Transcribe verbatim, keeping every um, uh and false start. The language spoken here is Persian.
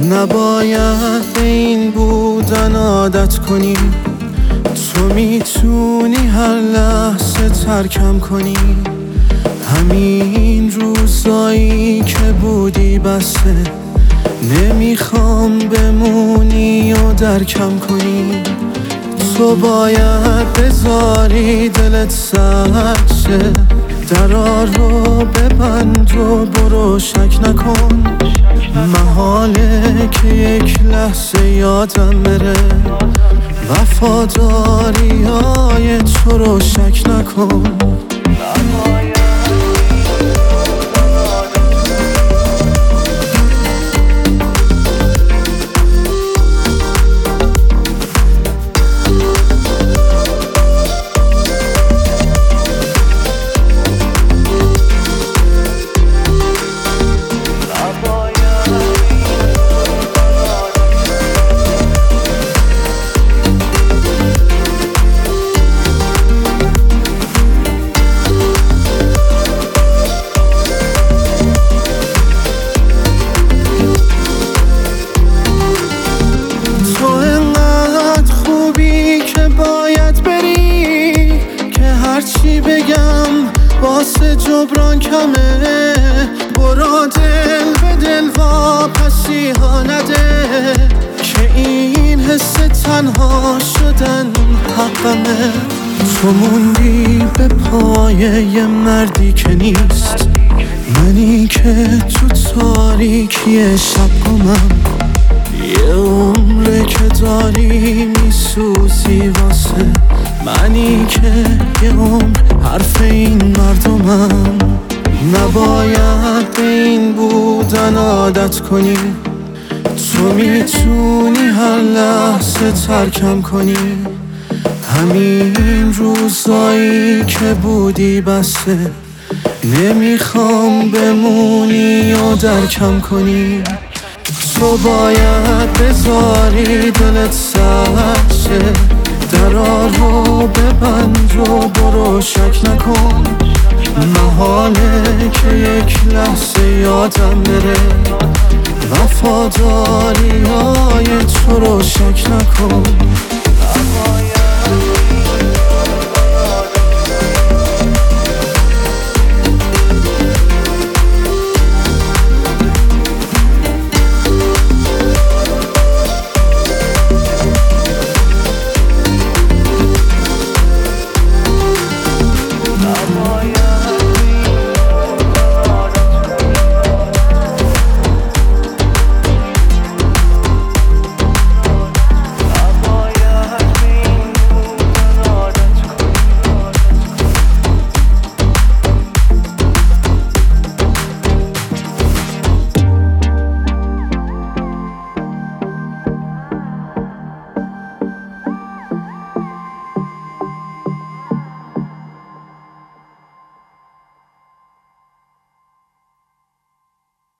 نباید به این بودن عادت کنی. تو میتونی هر لحظه ترکم کنی. همین روزایی که بودی بسه، نمیخوام بمونی و درکم کنی. تو باید بذاری دلت سرد شه، درا رو ببند و برو شک نکن. محاله که یک لحظه یادم بره، وفاداری های تو رو شک نکن. هرچی بگم واسه جبران کمه، برو دل به دل واپسی ها نده، که این حس تنها شدن حقمه. تو موندی به پایه یه مردی که نیست، منی که تو تاریکی شب گمم. یه عمره که داری میسوزی واسه منی که یه عمر حرف این مردمم. نباید به این بودن عادت کنی. تو میتونی هر لحظه ترکم کنی. همین روزایی که بودی بسه، نمیخوام بمونی و درکم کنی. تو باید بذاری دلت سرد شه، درا رو ببند و برو شک نکن. محاله که یک لحظه یادم بره، وفاداری های تو رو شک نکن.